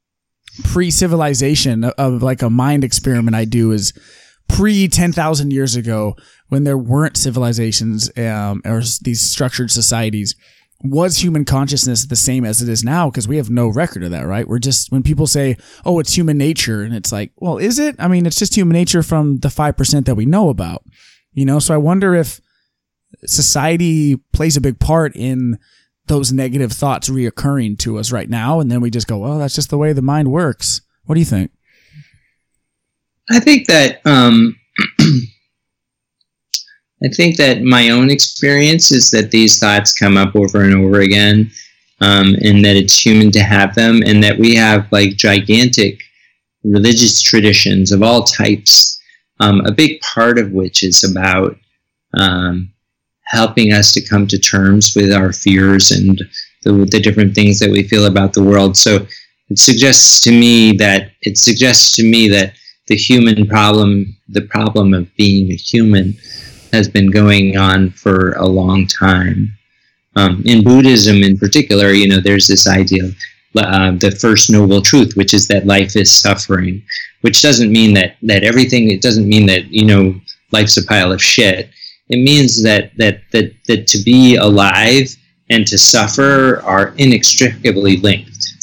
pre-civilization of, of like a mind experiment I do is pre ten thousand years ago when there weren't civilizations um, or these structured societies. Was human consciousness the same as it is now? Because we have no record of that, right? We're just, when people say, oh, it's human nature, and it's like, well, is it? I mean, it's just human nature from the five percent that we know about. You know, so I wonder if society plays a big part in those negative thoughts reoccurring to us right now, and then we just go, well, that's just the way the mind works. What do you think? I think that um, I think that my own experience is that these thoughts come up over and over again, um, and that it's human to have them, and that we have like gigantic religious traditions of all types. Um, a big part of which is about um, helping us to come to terms with our fears and the, the different things that we feel about the world. So it suggests to me that it suggests to me that the human problem, the problem of being a human, has been going on for a long time. Um, in Buddhism, in particular, you know, there's this idea of uh, the first noble truth, which is that life is suffering. Which doesn't mean that, that everything, it doesn't mean that, you know, life's a pile of shit. It means that, that, that, that to be alive and to suffer are inextricably linked.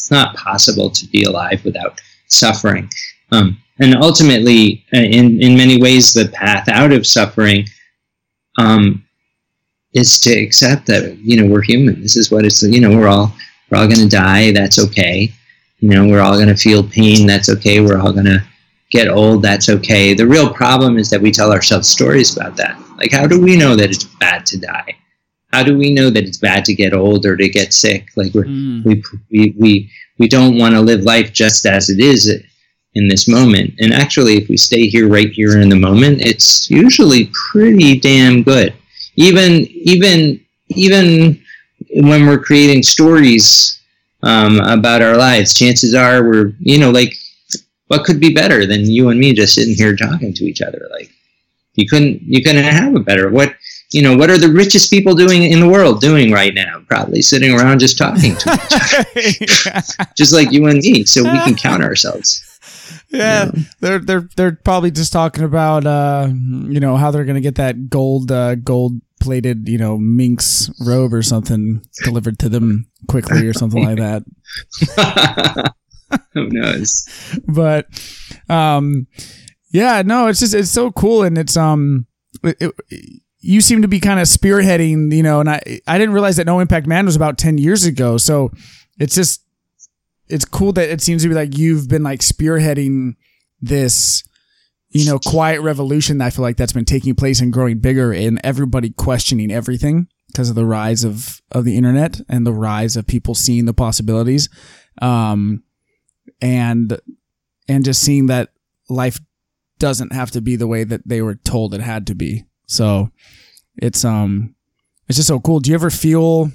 it's not possible to be alive without suffering. Um, and ultimately, uh, in, in many ways, the path out of suffering um, is to accept that, you know, we're human. This is what it's, you know, we're all, we're all going to die. That's okay. You know, we're all going to feel pain. That's okay. We're all going to get old. That's okay. The real problem is that we tell ourselves stories about that. Like, how do we know that it's bad to die? How do we know that it's bad to get old or to get sick? Like, we're, mm. we, we, we, we don't want to live life just as it is in this moment. And actually, if we stay here, right here in the moment, it's usually pretty damn good. Even, even, even when we're creating stories um, about our lives, chances are we're, you know, like, what could be better than you and me just sitting here talking to each other? Like, you couldn't, you couldn't have a better. What, you know, what are the richest people doing in the world doing right now? Probably sitting around just talking to each other, yeah. Just like you and me, so we can count ourselves. Yeah, you know? they're they're they're probably just talking about, uh, you know, how they're gonna get that gold, uh, gold plated, you know, minx robe or something delivered to them quickly or something like that. Who knows? But, um, yeah, no, it's just it's so cool, and it's um, it, it, you seem to be kind of spearheading, you know, and I I didn't realize that No Impact Man was about ten years ago, so it's just it's cool that it seems to be like you've been like spearheading this, you know, quiet revolution that I feel like that's been taking place and growing bigger, and everybody questioning everything because of the rise of of the internet and the rise of people seeing the possibilities, um, and and just seeing that life doesn't have to be the way that they were told it had to be. So it's um it's just so cool. Do you ever feel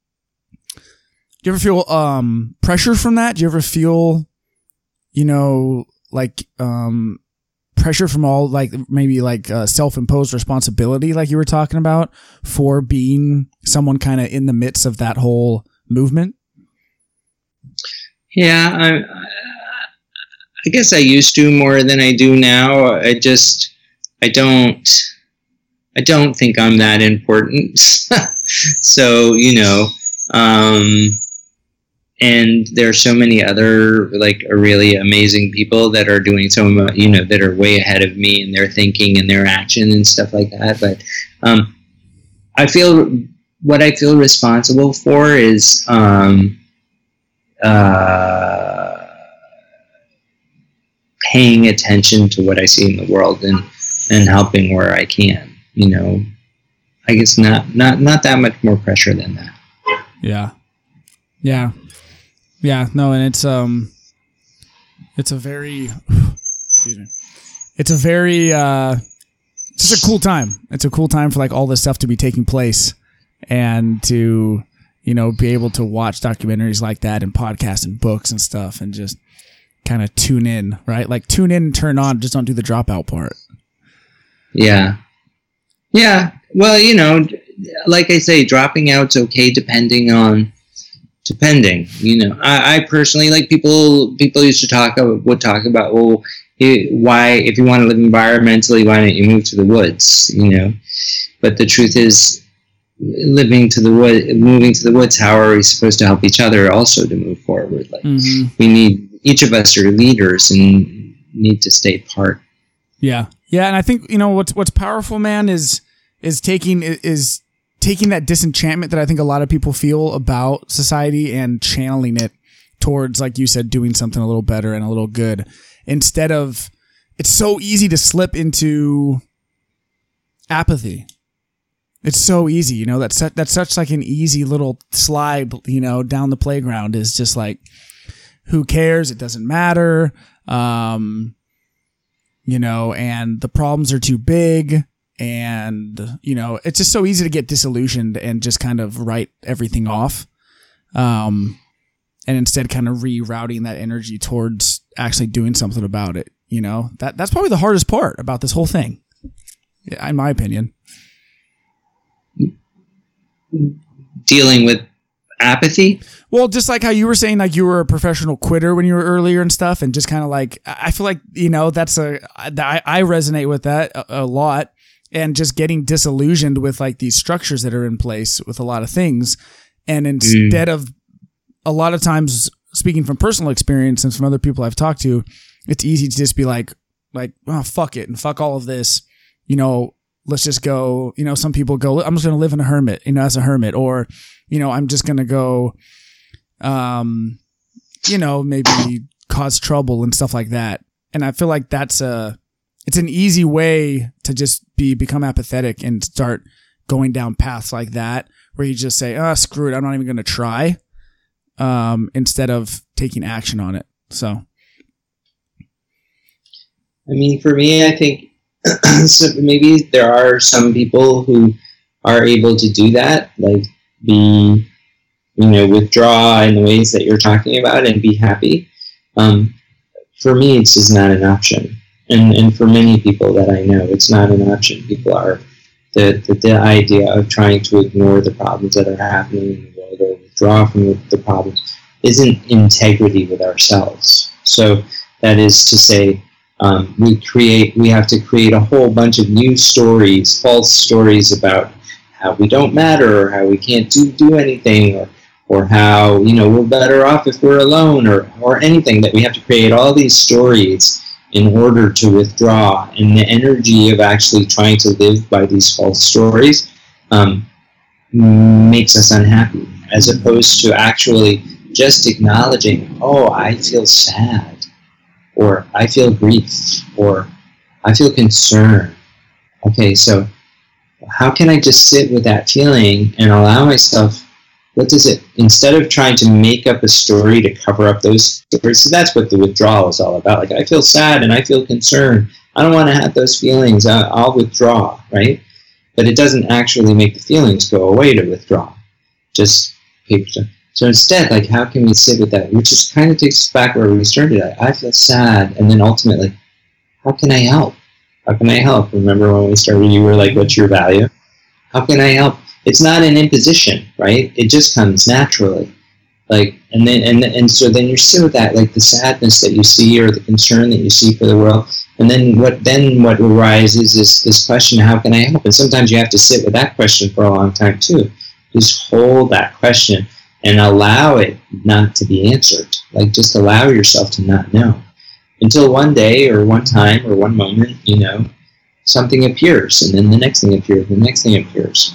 do you ever feel um pressure from that? Do you ever feel, you know, like um pressure from all, like maybe like uh, self-imposed responsibility like you were talking about for being someone kind of in the midst of that whole movement? Yeah, I I guess I used to more than I do now. I just I don't I don't think I'm that important. So, you know, um, and there are so many other, like, really amazing people that are doing so much, you know, that are way ahead of me in their thinking and their action and stuff like that. But um, I feel, what I feel responsible for is um, uh, paying attention to what I see in the world and, and helping where I can. You know, I guess not, not, not that much more pressure than that. Yeah. Yeah. Yeah. No. And it's, um, it's a very, excuse me. It's a very, uh, it's just a cool time. It's a cool time for like all this stuff to be taking place and to, you know, be able to watch documentaries like that and podcasts and books and stuff and just kind of tune in, right? Like tune in and turn on, just don't do the dropout part. Yeah. Yeah, well, you know, like I say, dropping out's okay depending on, depending, you know. I, I personally, like people, people used to talk, would talk about, well, it, why, if you want to live environmentally, why don't you move to the woods, you know? But the truth is, living to the wood, moving to the woods, how are we supposed to help each other also to move forward? Like, mm-hmm. we need, each of us are leaders and need to stay apart. Yeah. Yeah, and I think, you know, what's what's powerful, man, is is taking is taking that disenchantment that I think a lot of people feel about society and channeling it towards, like you said, doing something a little better and a little good. Instead of, it's so easy to slip into apathy. It's so easy, you know, that's that's such like an easy little slide, you know, down the playground is just like, who cares? It doesn't matter. Um You know, and the problems are too big, and, you know, it's just so easy to get disillusioned and just kind of write everything off. Um, and instead kind of rerouting that energy towards actually doing something about it. You know, that that's probably the hardest part about this whole thing, in my opinion. Dealing with apathy? Well, just like how you were saying, like you were a professional quitter when you were earlier and stuff, and just kind of like, I feel like, you know, that's a, I, I resonate with that a, a lot, and just getting disillusioned with like these structures that are in place with a lot of things. And instead mm. of, a lot of times speaking from personal experience and from other people I've talked to, it's easy to just be like, like, oh, fuck it and fuck all of this. You know, let's just go, you know, some people go, I'm just going to live in a hermit, you know, as a hermit, or, you know, I'm just going to go, um, you know, maybe cause trouble and stuff like that. And I feel like that's a, it's an easy way to just be, become apathetic and start going down paths like that, where you just say, oh, screw it, I'm not even going to try, um, instead of taking action on it. So. I mean, for me, I think so maybe there are some people who are able to do that, like be, you know, withdraw in the ways that you're talking about and be happy. Um, for me, it's just not an option. And and for many people that I know, it's not an option. People are, the, the, the idea of trying to ignore the problems that are happening in the world or withdraw from the, the problems isn't integrity with ourselves. So that is to say, um, we create, we have to create a whole bunch of new stories, false stories about how we don't matter, or how we can't do, do anything, or or how, you know, we're better off if we're alone, or, or anything, that we have to create all these stories in order to withdraw. And the energy of actually trying to live by these false stories um, makes us unhappy, as opposed to actually just acknowledging, oh, I feel sad, or I feel grief, or I feel concern. Okay, so how can I just sit with that feeling and allow myself, what does it, instead of trying to make up a story to cover up those stories, so that's what the withdrawal is all about. Like, I feel sad and I feel concerned. I don't want to have those feelings. I, I'll withdraw, right? But it doesn't actually make the feelings go away to withdraw. Just paper. So instead, like, how can we sit with that? Which just kind of takes us back where we started. I, I feel sad, and then ultimately, how can I help? How can I help? Remember when we started, you were like, what's your value? How can I help? It's not an imposition, right? It just comes naturally. Like, and then, and, and so then you're still with that, like the sadness that you see, or the concern that you see for the world. And then what, then what arises is this question, how can I help? And sometimes you have to sit with that question for a long time too. Just hold that question and allow it not to be answered. Like, just allow yourself to not know. Until one day, or one time, or one moment, you know, something appears, and then the next thing appears, and the next thing appears.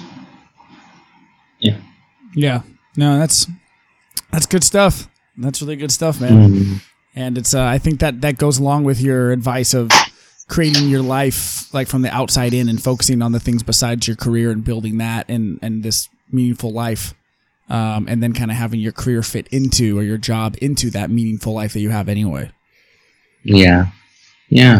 Yeah. Yeah. No, that's that's good stuff. That's really good stuff, man. Mm. And it's uh, I think that that goes along with your advice of creating your life like from the outside in, and focusing on the things besides your career and building that and and this meaningful life. Um, and then kind of having your career fit into, or your job into, that meaningful life that you have anyway. Yeah. Yeah.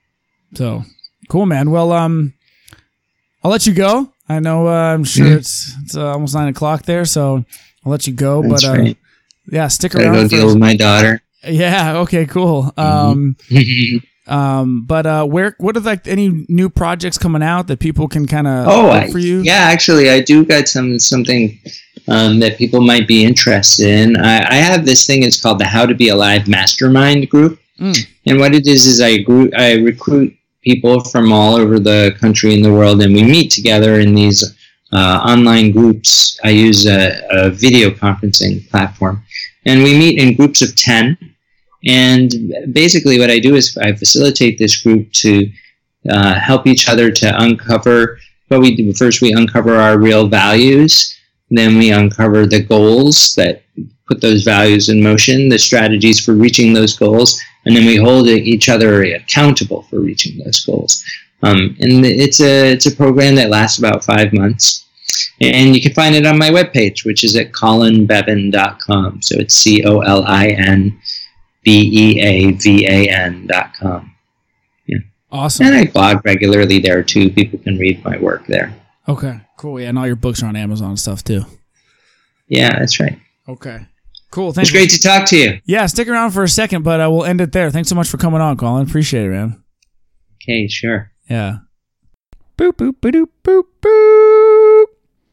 So cool, man. Well, um, I'll let you go. I know, uh, I'm sure mm-hmm. it's, it's uh, almost nine o'clock there, so I'll let you go. That's but, uh, right. yeah, stick Gotta around. Go deal with my daughter. Yeah. Okay, cool. Um, mm-hmm. um, but, uh, where, what are like any new projects coming out that people can kind of oh, look I, for you? Yeah, actually, I do got some, something, um, that people might be interested in. I, I have this thing, it's called the How to Be Alive Mastermind Group. Mm. And what it is, is I group, I recruit people from all over the country and the world, and we meet together in these uh, online groups. I use a, a video conferencing platform, and we meet in groups of ten. And basically what I do is I facilitate this group to uh, help each other to uncover what we do. First, we uncover our real values. Then we uncover the goals that put those values in motion, the strategies for reaching those goals, and then we hold each other accountable for reaching those goals. Um, and it's a it's a program that lasts about five months. And you can find it on my webpage, which is at colin bevan dot com. So it's C O L I N B E A V A N dot com. Yeah. Awesome. And I blog regularly there, too. People can read my work there. Okay, cool. Yeah, and all your books are on Amazon and stuff, too. Yeah, that's right. Okay. Cool. Thanks. It's great to talk to you. Yeah, stick around for a second, but uh, we'll end it there. Thanks so much for coming on, Colin. Appreciate it, man. Okay, sure. Yeah. Boop, boop, boop, boop, boop.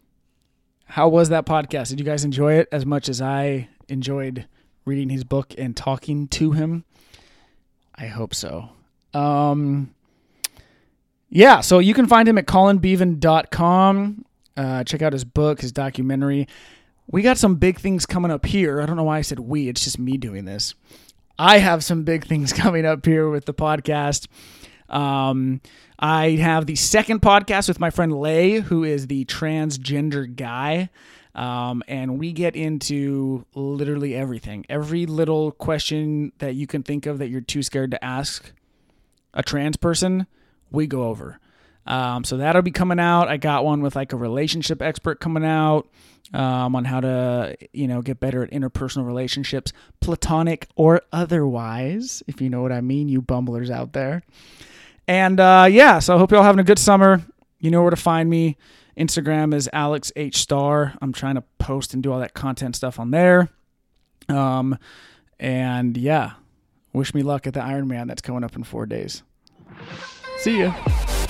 How was that podcast? Did you guys enjoy it as much as I enjoyed reading his book and talking to him? I hope so. Um, yeah, so you can find him at colin bevan dot com. Uh, check out his book, his documentary. we got some big things coming up here. I don't know why I said we. It's just me doing this. I have some big things coming up here with the podcast. Um, I have the second podcast with my friend Lay, who is the transgender guy. Um, and we get into literally everything. Every little question that you can think of that you're too scared to ask a trans person, we go over. Um, so that'll be coming out. I got one with like a relationship expert coming out um, on how to, you know, get better at interpersonal relationships, platonic or otherwise, if you know what I mean, you bumblers out there. And uh, yeah, so I hope you're all having a good summer. You know where to find me. Instagram is Alex H Star. I'm trying to post and do all that content stuff on there. Um, and yeah, wish me luck at the Ironman that's coming up in four days. See ya.